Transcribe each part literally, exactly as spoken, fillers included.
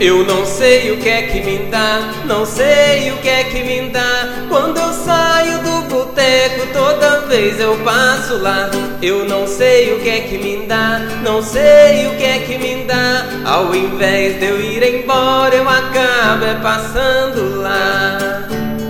Eu não sei o que é que me dá, não sei o que é que me dá. Quando eu saio do boteco, toda vez eu passo lá. Eu não sei o que é que me dá, não sei o que é que me dá. Ao invés de eu ir embora, eu acabo é passando lá.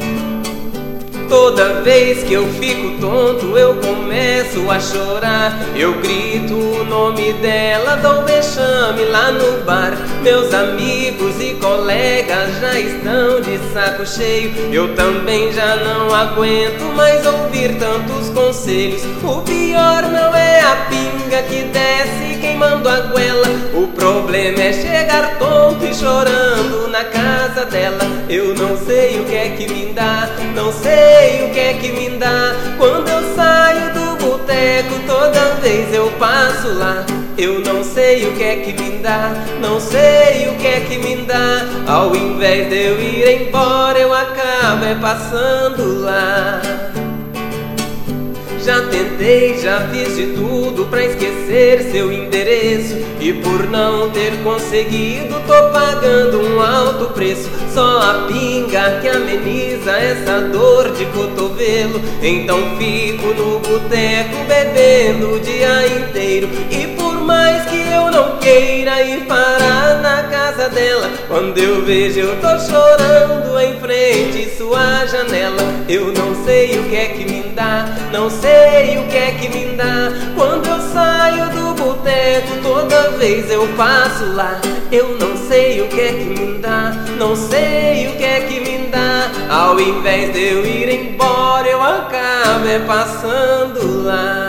Toda vez que eu fico tonto, eu começo a chorar. Eu grito o nome dela, dou vexame lá no bar. Meus amigos e colegas já estão de saco cheio. Eu também já não aguento mais ouvir tantos conselhos. O pior não é a pinga que desce queimando a goela. O problema é chegar tonto e chorando na casa dela. Eu não sei o que é que me dá, não sei o que é que me dá. Quando eu saio do boteco, toda vez eu passo lá. Eu não sei o que é que me dá, não sei o que é que me dá. Ao invés de eu ir embora, eu acabo é passando lá. Já tentei, já fiz de tudo pra esquecer seu endereço, e por não ter conseguido, tô pagando um alto preço. Só a pinga que ameniza essa dor de cotovelo. Então fico no boteco bebendo o dia inteiro. E por mais que eu não queira ir parar na casa dela, quando eu vejo eu tô chorando em frente à sua janela. Eu não sei o que é que me dá, não sei o que é que me dá. Quando eu saio do boteco, toda vez eu passo lá. Eu não sei o que é que me dá, não sei o que é que me dá. Ao invés de eu ir embora, eu acabo é passando lá.